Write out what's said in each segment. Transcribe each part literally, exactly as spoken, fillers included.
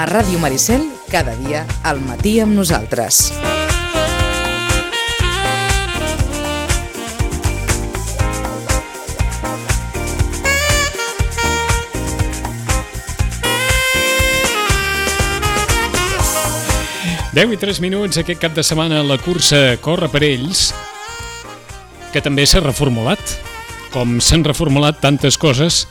A Ràdio Maricel, cada dia, al matí amb nosaltres. deu i tres minuts aquest cap de setmana la cursa Corre per ells, que també s'ha reformulat, com s'han reformulat tantes coses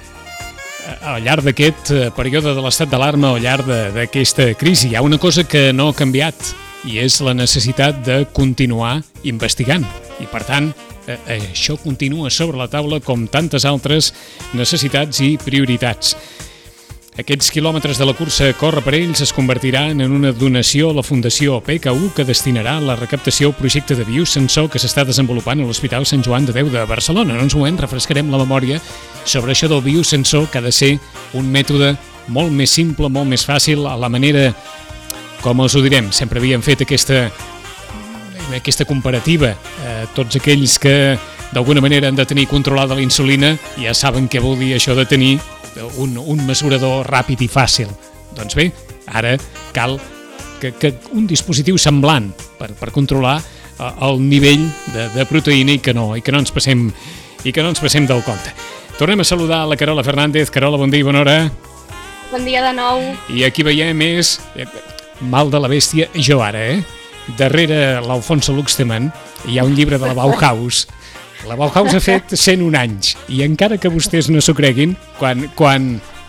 al llarg d'aquest període de l'estat d'alarma, al llarg d'aquesta crisi. Hi ha una cosa que no ha canviat i és la necessitat de continuar investigant. I per tant, això continua sobre la taula com tantes altres necessitats i prioritats. Aquests quilòmetres de la cursa Corre per ells es convertiran en una donació a la Fundació P K U que destinarà la recaptació al projecte de biosensor que s'està desenvolupant a l'Hospital Sant Joan de Déu de Barcelona. En uns moments refrescarem la memòria sobre això del biosensor, que ha de ser un mètode molt més simple, molt més fàcil, a la manera, com us ho direm, sempre havíem fet aquesta, aquesta comparativa. Eh, tots aquells que d'alguna manera han de tenir controlada la insulina ja saben què vol dir això de tenir Un, un mesurador ràpid i fàcil. Doncs bé, ara cal que, que un dispositiu semblant per, per controlar el nivell de, de proteïna i que no, i que no ens passem i que no ens passem del compte. Tornem a saludar la Carola Fernández. Carola, bon dia i bona hora. Bon dia de nou. I aquí veiem és mal de la bèstia, jo ara, eh? Darrere l'Alfonso Luxtemann hi ha un llibre de la Bauhaus. La Bauhaus ha fet cent un anys i encara que vostès no s'ho creguin, quan, quan,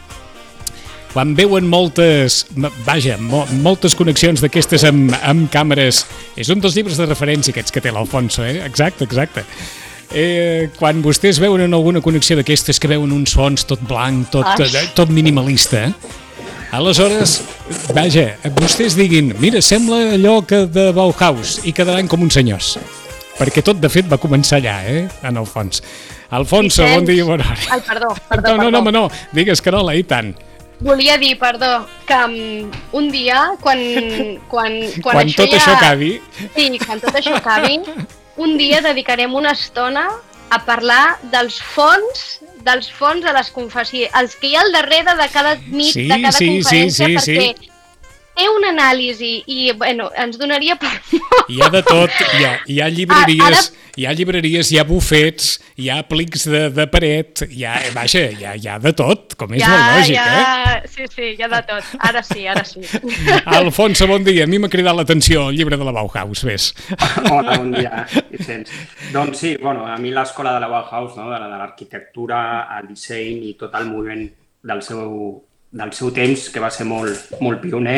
quan veuen moltes, vaja, mo, moltes connexions d'aquestes amb, amb càmeres, és un dels llibres de referència aquests que té l'Alfonso, eh? Exacte, exacte. Eh, quan vostès veuen en alguna connexió d'aquestes que veuen uns fons tot blanc, tot, tot, tot minimalista, aleshores, vaja, vostès diguin, mira, sembla allò que de Bauhaus i quedaran com uns senyors. Perquè tot, de fet, va començar allà, eh? En el fons. Alfonso, bon dia i bona hora. Ai, perdó, perdó, no, no, perdó. No, no, digues, Carola, i tant. Volia dir, perdó, que um, un dia, quan, quan, quan, quan això tot ja... això acabi... Sí, quan tot això acabi, un dia dedicarem una estona a parlar dels fons, dels fons de les confessions, els que hi ha al darrere de cada mit, sí, de cada sí, conferència, sí, sí, perquè... Sí. Té una anàlisi i, bueno, ens donaria per... Hi ha de tot, hi ha, hi ha llibreries, Ara... hi ha llibreries, hi ha bufets, hi ha plics de, de paret, hi ha, vaja, hi ha, hi ha de tot, com és ja, molt lògic, ja, eh? Sí, sí, hi ha de tot. Ara sí, ara sí. Alfonso, bon dia. A mi m'ha cridat l'atenció el llibre de la Bauhaus, ves. Hola, bon dia, Vicenç. Doncs sí, bueno, a mi l'escola de la Bauhaus, no, de l'arquitectura, el disseny i tot el moviment del seu, del seu temps, que va ser molt, molt pioner,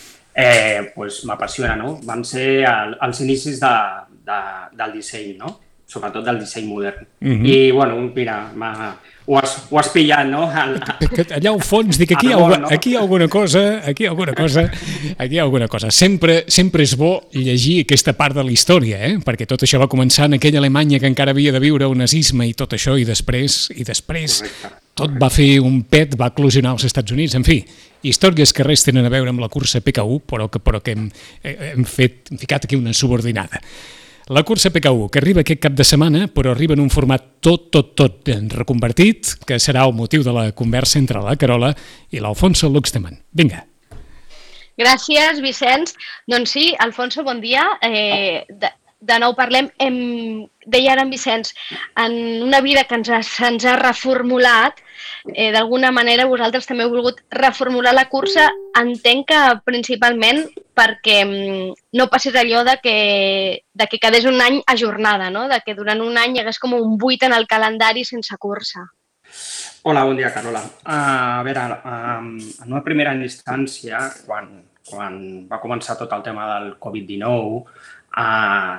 Eh, pues m'apassiona, no? Van ser el, els inicis de, de, del disseny, no? Sobretot del disseny modern. Mm-hmm. I, bueno, mira, ho has, ho has pillat, no? El, allà al fons, dic, aquí, món, hi ha, no? aquí hi ha alguna cosa, aquí hi ha alguna cosa, aquí hi ha alguna cosa. Sempre, sempre és bo llegir aquesta part de la història, eh? Perquè tot això va començar en aquella Alemanya que encara havia de viure un nazisme i tot això, i després, i després Correcte. tot va fer un pet, va eclosionar als Estats Units, en fi, històries que res tenen a veure amb la cursa P K U, però que, però que hem, hem, fet, hem ficat aquí una subordinada. La cursa P K U, que arriba aquest cap de setmana, però arriba en un format tot, tot, tot reconvertit, que serà el motiu de la conversa entre la Carola i l'Alfonso Luxtemann. Vinga. Gràcies, Vicenç. Doncs sí, Alfonso, bon dia. Eh, de, de nou parlem. Hem, deia ara en Vicenç, en una vida que ens ha, se'ns ha reformulat, eh, d'alguna manera vosaltres també heu volgut reformular la cursa, entenc que principalment perquè no passés allò de que, de que quedés un any ajornada, no? De que durant un any hi hagués com un buit en el calendari sense cursa. Hola, bon dia, Carola. Uh, a veure, uh, en una primera instància, quan, quan va començar tot el tema del covid dinou, uh,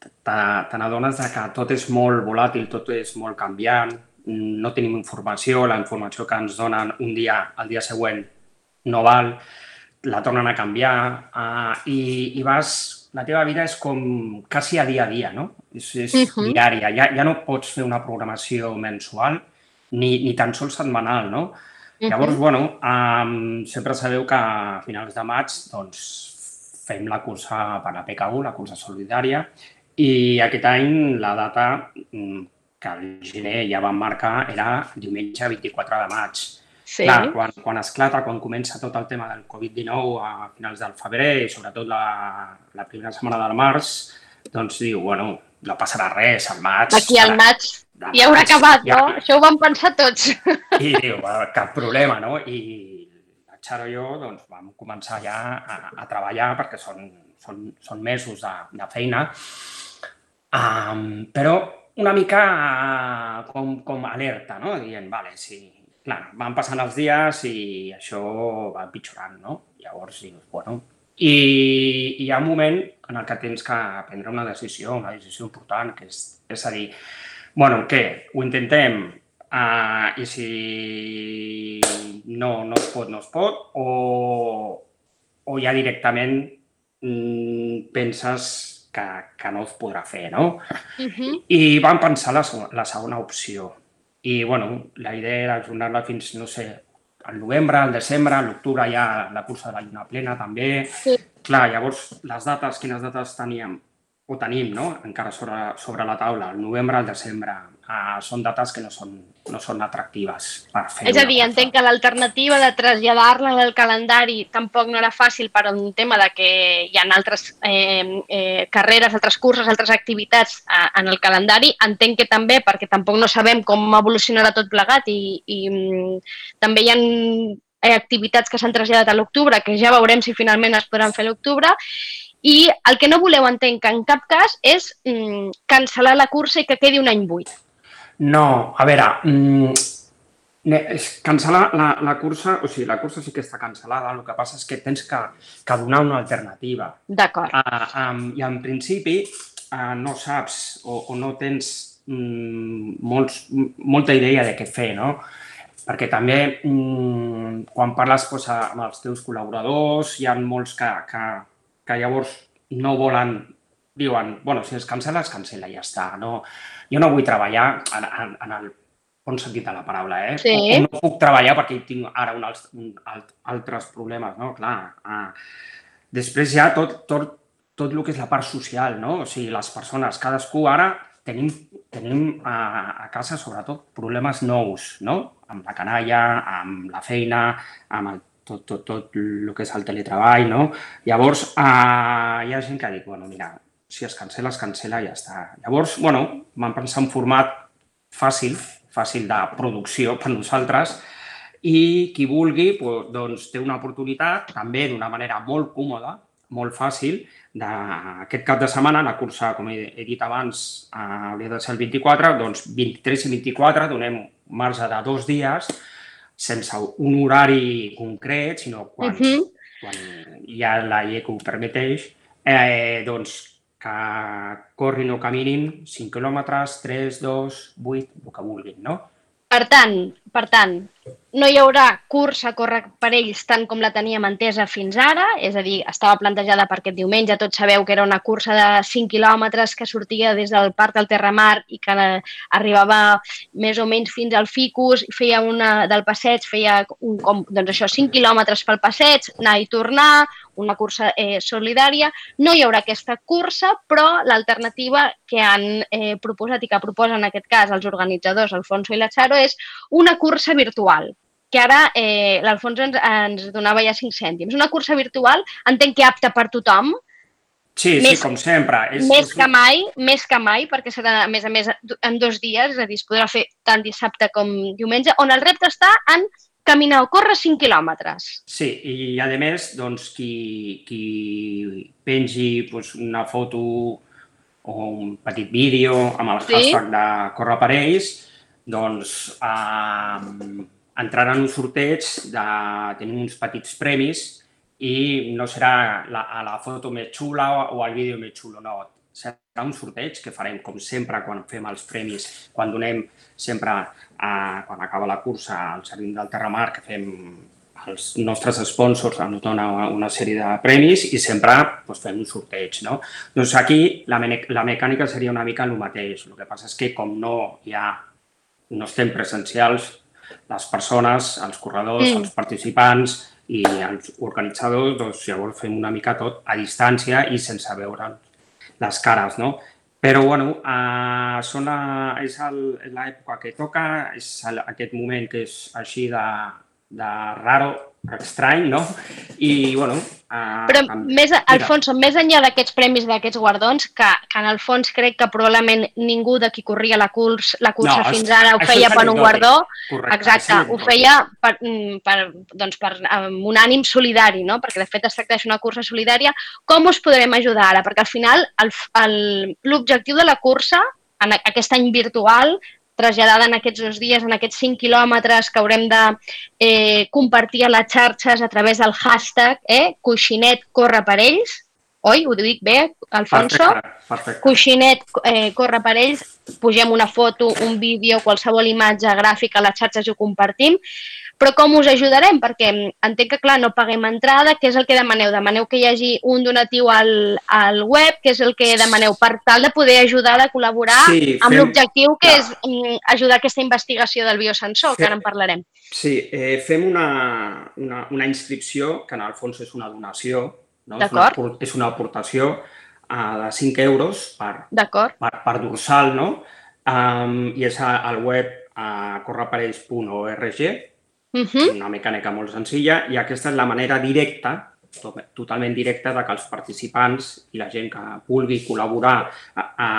te n'adones que tot és molt volàtil, tot és molt canviant, no tenim informació, la informació que ens donen un dia, el dia següent no val, la tornen a canviar uh, i, i vas, la teva vida és com quasi a dia a dia, no? És, és uh-huh. diària, ja, ja no pots fer una programació mensual ni, ni tan sols setmanal, no? Uh-huh. Llavors, bueno, um, sempre sabeu que a finals de maig doncs, fem la cursa per la P K U, la cursa solidària, i aquest any la data que al gener ja vam marcar era diumenge vint-i-quatre de maig. Sí. Clar, quan, quan esclata, quan comença tot el tema del covid dinou a finals del febrer i sobretot la, la primera setmana del març, doncs diu, bueno, no passarà res, al maig... D'aquí al maig de ja haurà maig, acabat, ja... no? Això ho vam pensar tots. I diu, bueno, cap problema, no? I la Xaro i jo doncs, vam començar ja a, a treballar perquè són, són, són mesos de, de feina, um, però una mica uh, com, com alerta, no? Dient, vale, sí, clar, van passant els dies i això va empitjorant, no? Llavors dius, bueno... I hi ha un moment en el que tens que prendre una decisió, una decisió important, que és, és a dir, bueno, què? Ho intentem uh, i si no, no es pot, no es pot, o, o ja directament mm, penses que, que no es podrà fer, no? Uh-huh. I vam pensar la, la segona opció. I, bueno, la idea era ajornar-la fins, no sé, al novembre, al desembre, a l'octubre hi ha la cursa de la lluna plena, també. Sí. Clar, llavors, les dates, quines dates teníem? O tenim, no?, encara sobre, sobre la taula, el novembre, al desembre. Uh, són dates que no són, no són atractives per fer. És a dir, entenc que l'alternativa de traslladar-la al calendari tampoc no era fàcil per un tema de que hi ha altres eh, eh, carreres, altres curses, altres activitats eh, en el calendari. Entenc que també perquè tampoc no sabem com evolucionarà tot plegat i, i mm, també hi ha activitats que s'han traslladat a l'octubre, que ja veurem si finalment es podran fer a l'octubre. I el que no voleu, entenc, en cap cas, és mm, cancel·lar la cursa i que quedi un any buit. No, a veure, mmm, cancel·lar la, la cursa, o sigui, la cursa sí que està cancel·lada, el que passa és que tens que, que donar una alternativa. D'acord. Uh, um, I en principi uh, no saps o, o no tens mm, molts, molta idea de què fer, no? Perquè també mm, quan parles pues, amb els teus col·laboradors hi ha molts que, que, que llavors no volen, diuen, bueno, si es cancel·la, es cancel·la i ja està, no? Jo no vull treballar en, en, en el bon sentit de la paraula, eh? Sí. O, o no puc treballar perquè tinc ara un, un, altres problemes, no? Clar. Uh, després hi ha tot, tot, tot el que és la part social, no? O sigui, les persones, cadascú ara tenim, tenim a, a casa, sobretot, problemes nous, no? Amb la canalla, amb la feina, amb el, tot, tot, tot el que és el teletreball, no? Llavors, uh, hi ha gent que ha dit, bueno, mira, si es cancel·la, es cancel·la i ja està. Llavors, bueno, vam pensar un format fàcil, fàcil de producció per nosaltres i qui vulgui doncs, té una oportunitat també d'una manera molt còmoda, molt fàcil, d'aquest cap de setmana, la cursa, com he dit abans, hauria de ser el vint-i-quatre, doncs vint-i-tres i vint-i-quatre donem marge de dos dies sense un horari concret, sinó quan, uh-huh. quan hi ha la llei que ho permeteix, eh, doncs que corrin o caminin cinc quilòmetres, tres, dos, vuit, el que vulguin, no? Per tant, per tant, no hi haurà cursa a córrer per ells tant com la teníem entesa fins ara, és a dir, estava plantejada per aquest diumenge, tots sabeu que era una cursa de cinc quilòmetres que sortia des del Parc del Terramar i que arribava més o menys fins al Ficus, feia una del passeig, feia un, com, doncs això, cinc quilòmetres pel passeig, anar i tornar, una cursa eh, solidària. No hi haurà aquesta cursa, però l'alternativa que han eh, proposat i que proposen en aquest cas els organitzadors, Alfonso i la Xaro, és una cursa virtual, que ara eh, l'Alfonso ens, ens donava ja cinc cèntims. Una cursa virtual, entenc que apta per tothom. Sí, més, sí, com sempre. És, més és... que mai, més que mai, perquè serà, a més a més, en dos dies, és a dir, es podrà fer tant dissabte com diumenge, on el repte està en caminar o córrer cinc quilòmetres. Sí, i a més, doncs, qui, qui pengi doncs, una foto o un petit vídeo amb el sí? hashtag de Corre per ells, doncs eh, entrarà en un sorteig de tenir uns petits premis i no serà la, la foto més xula o el vídeo més xulo, no. Serà un sorteig que farem, com sempre, quan fem els premis, quan donem sempre, eh, quan acaba la cursa, al Jardí del Terramar, que fem els nostres sponsors, ens dona una sèrie de premis i sempre doncs, fem un sorteig, no? Doncs aquí la, me la mecànica seria una mica el mateix. El que passa és que com no hi ha, no estem presencials, les persones, els corredors, mm. els participants i els organitzadors, doncs llavors fem una mica tot a distància i sense veure'ns les cares, no? Però, bueno, eh, són la, és l'època que toca, és el, aquest moment que és així de, de raro, estrany, no? I, bueno... Uh, Però, amb... més, Alfonso, més enllà d'aquests premis, d'aquests guardons, que, que en el fons crec que probablement ningú de qui corria la, curs, la cursa no, fins ara ho feia per un guardó, correcte, exacte, ho feia per, per, doncs per um, un ànim solidari, no? Perquè de fet es tracta d'una cursa solidària. Com us podrem ajudar ara? Perquè al final l'objectiu de la cursa, en aquest any virtual, traslladada en aquests dos dies, en aquests cinc quilòmetres que haurem de eh, compartir a les xarxes a través del hashtag eh, Coixinet corre per ells. Oi? Ho dic bé, Alfonso? Perfecte, perfecte. Coixinet eh, corre per ells, pugem una foto, un vídeo, qualsevol imatge gràfica a les xarxes i ho compartim. Però com us ajudarem? Perquè entenc que, clar, no paguem entrada, què és el que demaneu? Demaneu que hi hagi un donatiu al, al web, què és el que demaneu? Per tal de poder ajudar, de col·laborar sí, amb fem... l'objectiu que clar. és mm, ajudar a aquesta investigació del biosensor, fem... que ara en parlarem. Sí, eh, fem una, una, una inscripció, que en el fons és una donació, no? És, una, és una aportació uh, de cinc euros per, per, per dorsal, no? Um, I és al web uh, correparells punt org. Uh-huh. Una mecànica molt senzilla i aquesta és la manera directa, totalment directa, de que els participants i la gent que vulgui col·laborar a, a,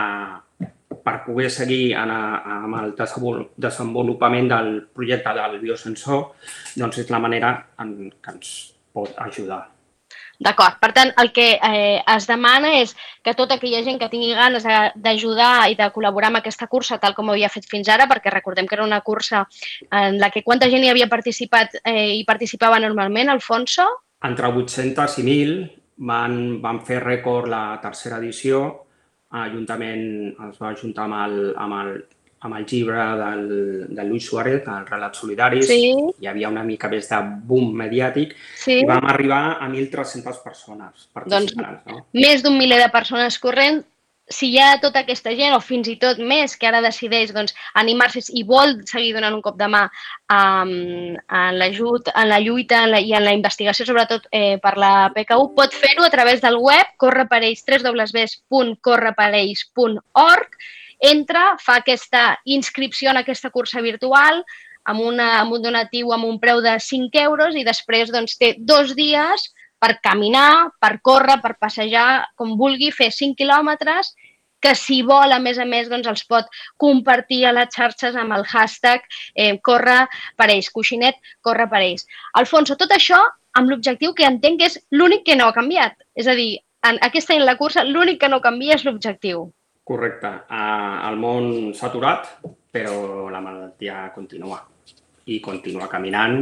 per poder seguir en a, amb el desenvolupament del projecte del biosensor, doncs és la manera en què ens pot ajudar. D'acord. Per tant, el que eh, es demana és que tota aquella gent que tingui ganes d'ajudar i de col·laborar amb aquesta cursa, tal com havia fet fins ara, perquè recordem que era una cursa en la que quanta gent hi havia participat eh, i participava normalment, Alfonso? Entre vuit-cents i mil van, van fer rècord la tercera edició. L'Ajuntament es va ajuntar amb el, amb el amb el llibre del, de Luis Suárez, el Relats Solidaris, sí. Hi havia una mica més de boom mediàtic, sí. I vam arribar a mil tres-centes persones participants. Doncs, no? Més d'un miler de persones corrent. Si hi ha tota aquesta gent, o fins i tot més, que ara decideix doncs, animar-se i vol seguir donant un cop de mà um, en l'ajut, en la lluita en la, i en la investigació, sobretot eh, per la P K U, pot fer-ho a través del web correparells, w w w punt correparells punt org. Entra, fa aquesta inscripció en aquesta cursa virtual amb, una, amb un donatiu amb un preu de cinc euros i després doncs, té dos dies per caminar, per córrer, per passejar, com vulgui, fer cinc quilòmetres, que si vol, a més a més, doncs, els pot compartir a les xarxes amb el hashtag eh, corre per ells, Coixinet corre per ells. Alfonso, tot això amb l'objectiu que entenc que és l'únic que no ha canviat. És a dir, en aquest any la cursa l'únic que no canvia és l'objectiu. Correcte. El món s'ha aturat, però la malaltia continua. I continua caminant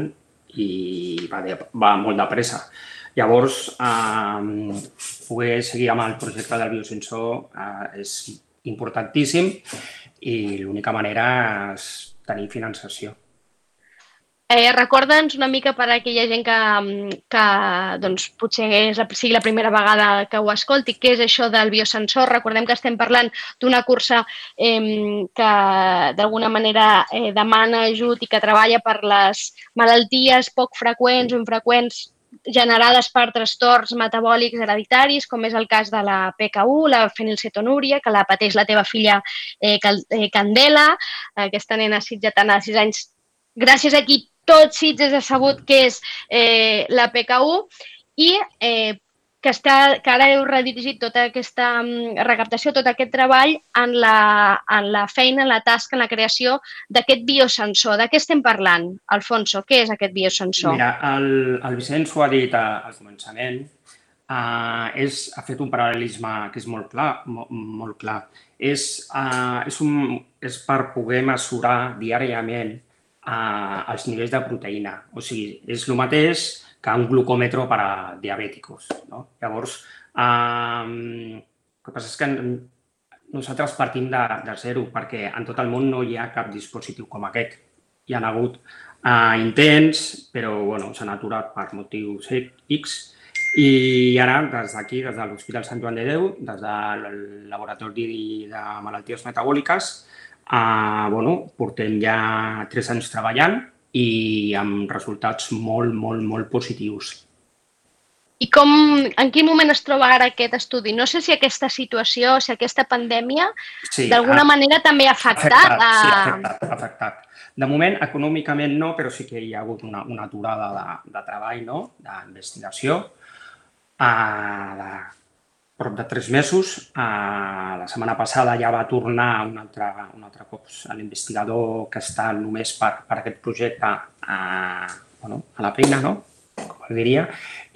i va, de, va molt de pressa. Llavors, eh, poder seguir amb el projecte del biosensor eh, és importantíssim i l'única manera és tenir finançació. Eh, Recorda'ns una mica per a aquella gent que, que doncs, potser és, sigui la primera vegada que ho escolti, què és això del biosensor. Recordem que estem parlant d'una cursa eh, que d'alguna manera eh, demana ajut i que treballa per les malalties poc freqüents o infreqüents generades per trastorns metabòlics hereditaris, com és el cas de la P K U, la fenilcetonúria, que la pateix la teva filla eh, Candela, aquesta nena sitgetana de sis anys. Gràcies a qui tot Sitges ha sabut què és eh, la P K U i eh, que, està, que ara heu redirigit tota aquesta recaptació, tot aquest treball en la, en la feina, en la tasca, en la creació d'aquest biosensor. De què estem parlant, Alfonso? Què és aquest biosensor? Mira, el, el Vicenç ho ha dit al començament, uh, és, ha fet un paral·lelisme que és molt clar. Molt, molt clar. És, uh, és, un, és per poder mesurar diàriament Uh, els nivells de proteïna. O sigui, és el mateix que un glucòmetre per a diabèticos. No? Llavors, uh, el que passa és que nosaltres partim de, de zero perquè en tot el món no hi ha cap dispositiu com aquest. Hi ha hagut uh, intents, però bueno, s'han aturat per motius X i ara, des d'aquí, des de l'Hospital Sant Joan de Déu, des del Laboratori de Malalties Metabòliques, Uh, bueno, portem ja tres anys treballant i amb resultats molt, molt, molt positius. I com, en quin moment es troba ara aquest estudi? No sé si aquesta situació, si aquesta pandèmia, sí, d'alguna ha, manera també ha afectat. afectat a... Sí, ha afectat, ha afectat. De moment, econòmicament no, però sí que hi ha hagut una, una aturada de, de treball, no?, d'investigació, de prop de tres mesos. La setmana passada ja va tornar un altre, un altre cop l'investigador que està només per, per aquest projecte a, bueno, a la feina, no?, com diria,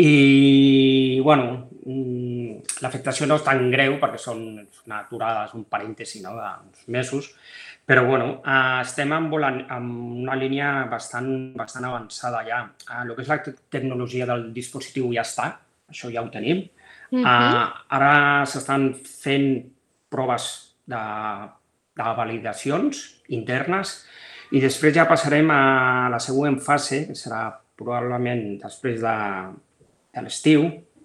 i, bueno, l'afectació no és tan greu perquè són una aturada, és un parèntesi, no?, d'uns mesos, però, bueno, estem en una línia bastant, bastant avançada ja. El que és la tecnologia del dispositiu ja està, això ja ho tenim. Uh-huh. Ara s'estan fent proves de, de validacions internes i després ja passarem a la següent fase, que serà probablement després de, de l'estiu,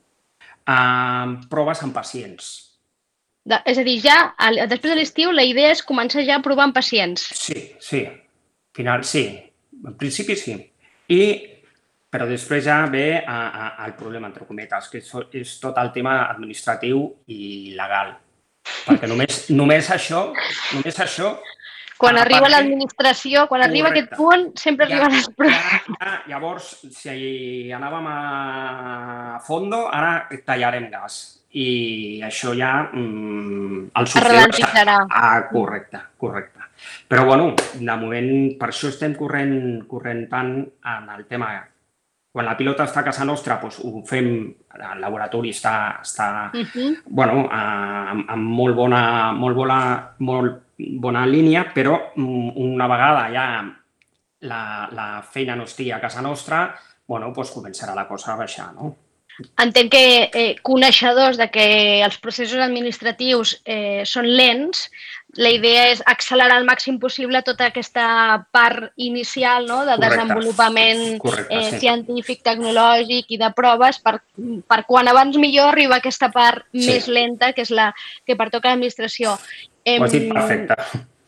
amb proves amb pacients. De, és a dir, ja després de l'estiu la idea és començar ja a provar amb pacients. Sí, sí. Final, sí. En principi sí. I, però després ja ve a, a, el problema, entre cometes, que és, és tot el tema administratiu i legal. Perquè només, només això, només això... Quan ah, arriba l'administració, quan correcte. Arriba aquest punt, sempre ja, arriben els problemes. Ja, ja, llavors, si anàvem a fondo, ara tallarem gas. I això ja mm, el ralentitzarà. Ah, correcte, correcte. Però, bueno, de moment, per això estem corrent, corrent tant en el tema. Quan la pilota està a casa nostra, doncs ho fem, el laboratori està, està uh-huh. bueno, amb, amb molt bona, molt bona, molt bona línia, però una vegada ja la, la feina no estigui a casa nostra, bueno, doncs començarà la cosa a baixar, no? Entenc que eh, coneixedors de que els processos administratius eh, són lents, la idea és accelerar al màxim possible tota aquesta part inicial, no?, de correcte. Desenvolupament correcte, eh, sí. científic, tecnològic i de proves per, per quan abans millor arriba aquesta part sí. més lenta, que és la que pertoca a l'administració. Ho has dit perfecte.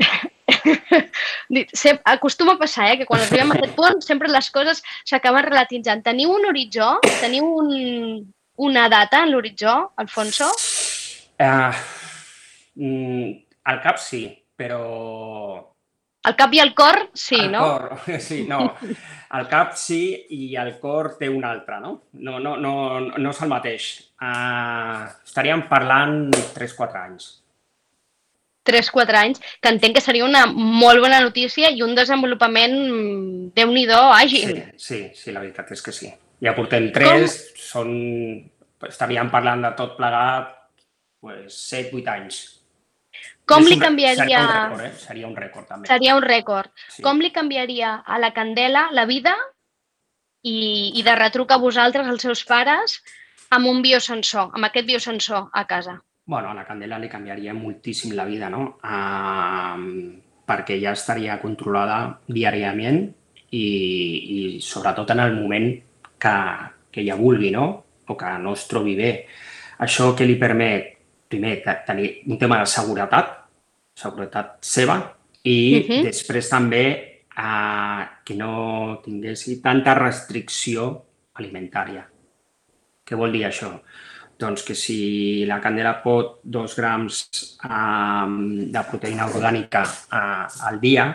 Acostuma a passar, eh, que quan arribem a aquest punt sempre les coses s'acaben relativitzant. Teniu un horitzó? Teniu un, una data en l'horitzó, Alfonso? Uh, al cap sí, però... Al cap i al cor sí, al no? Al cor, sí, no. Al cap sí i al cor té un altre, no? No, no, no, no és el mateix. Uh, estaríem parlant tres quatre anys. tres quatre anys, que entenc que seria una molt bona notícia i un desenvolupament déu-n'hi-do àgil. Sí, sí, sí, la veritat és que sí. Ja portem tres, són, estaríem parlant de tot plegat pues, set vuit anys. Com li canviaria... Seria un rècord, eh? Seria un rècord, també. Seria un rècord. Sí. Com li canviaria a la Candela la vida i, i de retruc a vosaltres, els seus pares, amb un biosensor, amb aquest biosensor a casa? Bueno, a la Candela li canviaria moltíssim la vida, no? Uh, perquè ja estaria controlada diàriament i, i sobretot en el moment que, que ella vulgui, no? O que no es trobi bé. Això que li permet, primer, tenir un tema de seguretat, seguretat seva, i uh-huh. després també uh, que no tinguessi tanta restricció alimentària. Què vol dir això? Doncs que si la Candela pot dos grams um, de proteïna orgànica uh, al dia,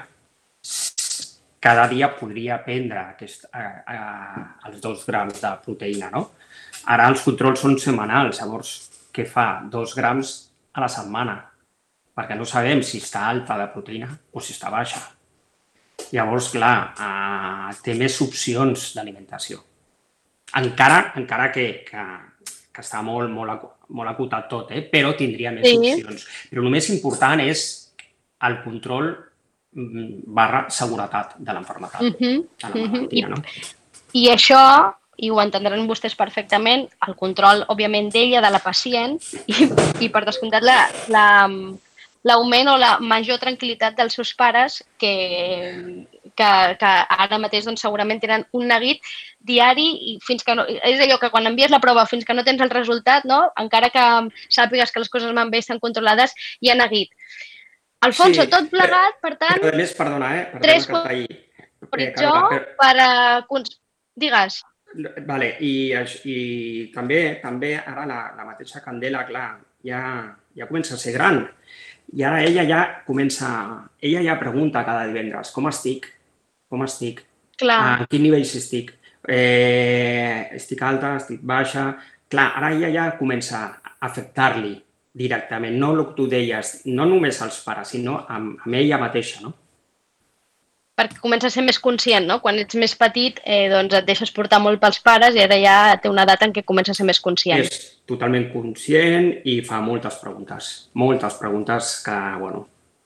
cada dia podria prendre aquest, uh, uh, els dos grams de proteïna, no? Ara els controls són setmanals, llavors què fa? Dos grams a la setmana, perquè no sabem si està alta de proteïna o si està baixa. Llavors, clar, uh, té més opcions d'alimentació. Encara, encara que... que que està molt, molt, molt acotat tot, eh? Però tindria més sí. opcions. Però el més important és el control barra seguretat de l'enfermetat, uh-huh. de la malaltia, no? I, I això, i ho entendran vostès perfectament, el control, òbviament, d'ella, de la pacient, i, i per descomptat la, la, l'augment o la major tranquil·litat dels seus pares que, que, que ara mateix doncs, segurament tenen un neguit diari i fins que no... És allò que quan envies la prova fins que no tens el resultat, no? Encara que sàpigues que les coses van bé i estan controlades, hi ha neguit. Alfonso, sí, tot plegat, per tant... Però a més, perdona, eh? Perdona tres horitzó per... Digues. Vale, i, i també també ara la, la mateixa Candela, clar, ja, ja comença a ser gran. I ara ella ja comença, ella ja pregunta cada divendres, com estic? Com estic? Clar. A quin nivell estic? Eh, estic alta, estic baixa? Clar, ara ella ja comença a afectar-li directament, no el que tu deies, no només als pares, sinó amb, amb ella mateixa, no? Perquè comença a ser més conscient, no? Quan ets més petit, eh, doncs et deixes portar molt pels pares i ara ja té una edat en què comença a ser més conscient. És totalment conscient i fa moltes preguntes. Moltes preguntes que, bueno,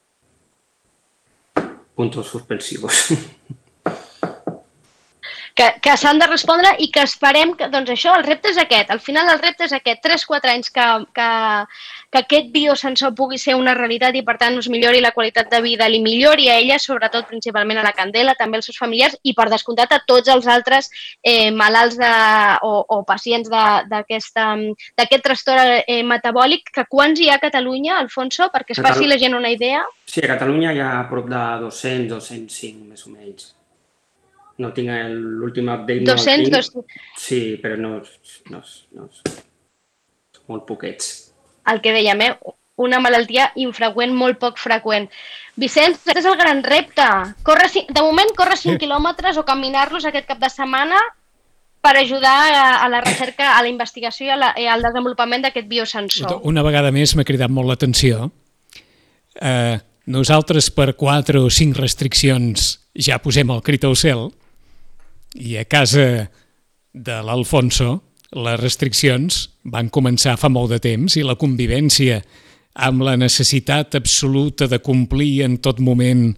puntos suspensivos. Que, que s'han de respondre i que esperem que, doncs això, el repte és aquest. Al final el repte és aquest, tres quatre anys que, que, que aquest biosensor pugui ser una realitat i per tant us millori la qualitat de vida, li millori a ella, sobretot principalment a la Candela, també als seus familiars i per descomptat a tots els altres eh, malalts de, o, o pacients d'aquest trastorn eh, metabòlic, que quants hi ha a Catalunya, Alfonso, perquè es faci la gent una idea? Sí, a Catalunya hi ha a prop de dos-cents, dos-cents cinc, més o menys. No tinc l'últim update. dos-cents, no dos-cents. Sí, però no, no, no, són molt poquets. El que dèiem, eh? Una malaltia infreqüent, molt poc freqüent. Vicenç, aquest és el gran repte. Corre, de moment, córrer cinc quilòmetres o caminar-los aquest cap de setmana per ajudar a la recerca, a la investigació i, la, i al desenvolupament d'aquest biosensor. Una vegada més m'ha cridat molt l'atenció. Eh, nosaltres per quatre o cinc restriccions ja posem el crit al cel i a casa de l'Alfonso les restriccions van començar fa molt de temps i la convivència amb la necessitat absoluta de complir en tot moment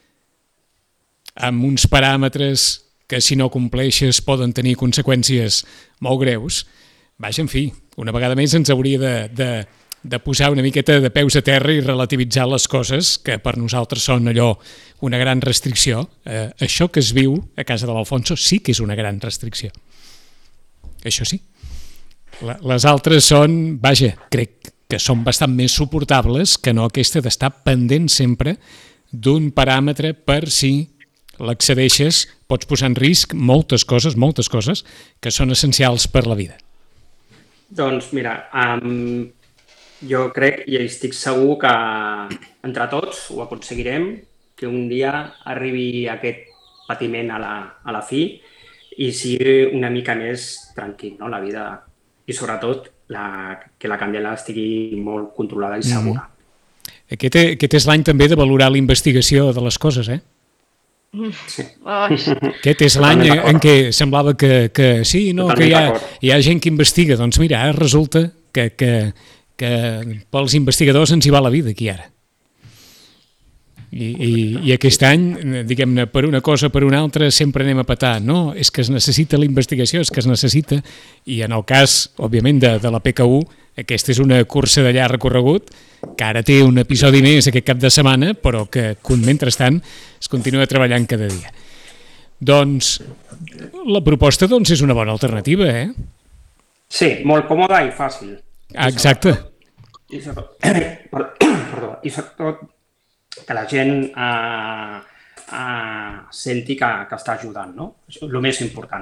amb uns paràmetres que si no compleixes poden tenir conseqüències molt greus. Vaja, en fi, una vegada més ens hauria de, de, de posar una miqueta de peus a terra i relativitzar les coses que per nosaltres són allò una gran restricció. Eh, això que es viu a casa de l'Alfonso sí que és una gran restricció. Això sí. La, les altres són, vaja, crec que són bastant més suportables que no aquesta d'estar pendent sempre d'un paràmetre per si l'accedeixes, pots posar en risc moltes coses, moltes coses que són essencials per la vida. Doncs mira, um, jo crec i estic segur que entre tots ho aconseguirem, que un dia arribi aquest patiment a la, a la fi i sigui una mica més tranquil, no?, la vida, i sobretot la, que la Candela estigui molt controlada i segura. Mm. Aquest, aquest és l'any també de valorar la investigació de les coses, eh? Sí. Aquest és l'any en què semblava que, que sí, no, que hi ha, hi ha gent que investiga. Doncs mira, ara resulta que, que, que pels investigadors ens hi va la vida aquí ara. I, i, i aquest any, diguem-ne, per una cosa o per una altra sempre anem a petar. No, és que es necessita la investigació, és que es necessita, i en el cas, òbviament, de, de la P K U, aquesta és una cursa de llarg recorregut, que ara té un episodi més aquest cap de setmana, però que, mentrestant, es continua treballant cada dia. Doncs, la proposta doncs, és una bona alternativa, eh? Sí, molt còmoda i fàcil. Ah, exacte. I sobretot, perdó, i sobretot que la gent eh, eh, senti que, que està ajudant, no? Això és el més important.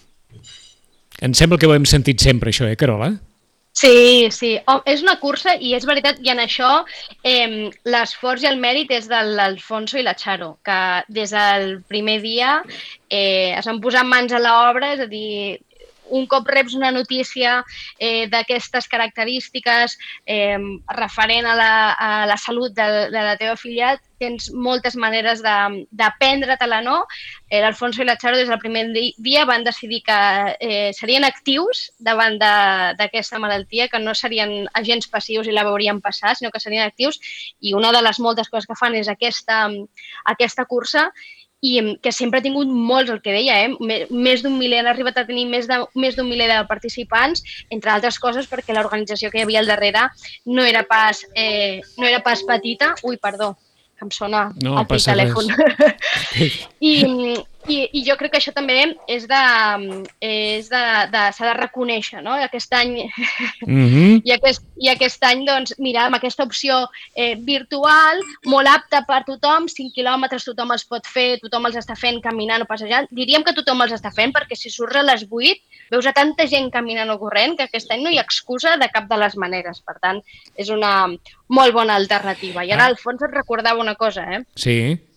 Em sembla que ho hem sentit sempre, això, eh, Carola? Sí, sí. Oh, és una cursa i és veritat, i en això eh, l'esforç i el mèrit és de l'Alfonso i la Charo, que des del primer dia eh, es van posar mans a l'obra, és a dir, un cop reps una notícia eh, d'aquestes característiques eh, referent a la, a la salut de, de la teva filla, tens moltes maneres d'aprendre-te-la, no? Eh, L'Alfonso i la Charo des del primer dia van decidir que eh, serien actius davant d'aquesta malaltia, que no serien agents passius i la veurien passar, sinó que serien actius, i una de les moltes coses que fan és aquesta, aquesta cursa, i que sempre ha tingut molts, el que deia, eh? més d'un miler, han arribat a tenir més d'un miler de participants, entre altres coses perquè l'organització que hi havia al darrere no era pas, eh, no era pas petita. Ui, perdó, que em sona no, el telèfon. I, I, i jo crec que això també és de, és de, de s'ha de reconèixer, no? Aquest any, Mm-hmm. i, aquest, i aquest any, doncs, mira, amb aquesta opció eh, virtual, molt apta per tothom, cinc quilòmetres tothom els pot fer, tothom els està fent caminant o passejant. Diríem que tothom els està fent perquè si surts a les vuit veus a tanta gent caminant o corrent que aquest any no hi ha excusa de cap de les maneres. Per tant, és una molt bona alternativa. I ara, al fons, et recordava una cosa, eh? Sí.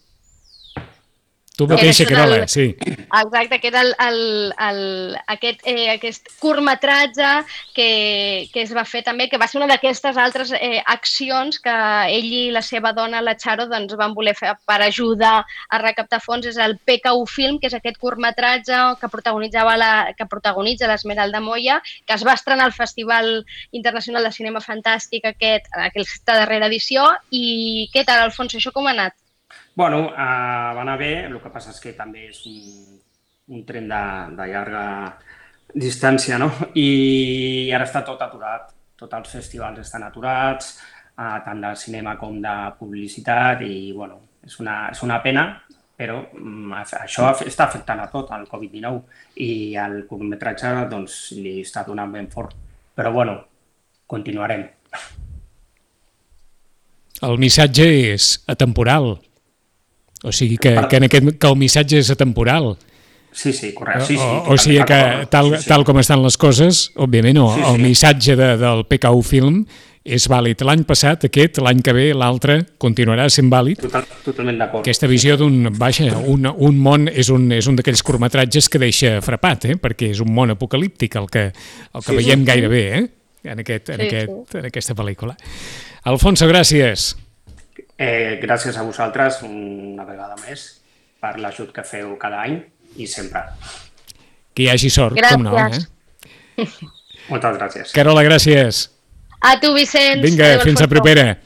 Tu mateixa, Carola, sí. Exacte, aquest, el, el, el, aquest, eh, aquest curtmetratge que, que es va fer també, que va ser una d'aquestes altres eh, accions que ell i la seva dona, la Charo, doncs, van voler fer per ajudar a recaptar fons. És el P K U Film, que és aquest curtmetratge que protagonitzava la, que protagonitza l'Esmeralda Moya, que es va estrenar al Festival Internacional de Cinema Fantàstic aquest, aquesta darrera edició. I què tal, Alfonso, això com ha anat? Bueno, uh, va anar bé, el que passa és que també és un, un tren de, de llarga distància, no? I ara està tot aturat, tots els festivals estan aturats, uh, tant de cinema com de publicitat, i bueno, és una, és una pena, però um, això està afectant a tot, el Covid dinou, i el curtmetratge doncs, li està donant ben fort. Però bueno, continuarem. El missatge és atemporal. O sigui que, que, en aquest, que el missatge és atemporal. Sí, sí, correcte. Sí, sí, o, o sigui que tal, sí, sí. tal com estan les coses, òbviament, no, sí, sí. El missatge de, del P K U Film és vàlid. L'any passat, aquest, l'any que ve, l'altre, continuarà sent vàlid. Total, totalment d'acord. Aquesta visió d'un, vaja, un, un món és un, és un d'aquells curtmetratges que deixa frapat, eh? Perquè és un món apocalíptic el que, el que sí, veiem sí. gairebé, eh? En, aquest, en, sí, aquest, sí. en aquesta pel·lícula. Alfonso, gràcies. Eh, gràcies a vosaltres una vegada més per l'ajut que feu cada any i sempre. Que hi hagi sort, gràcies. Com no, eh? Moltes gràcies. Carola, gràcies. A tu, Vicenç. Vinga, Adéu, fins a propera.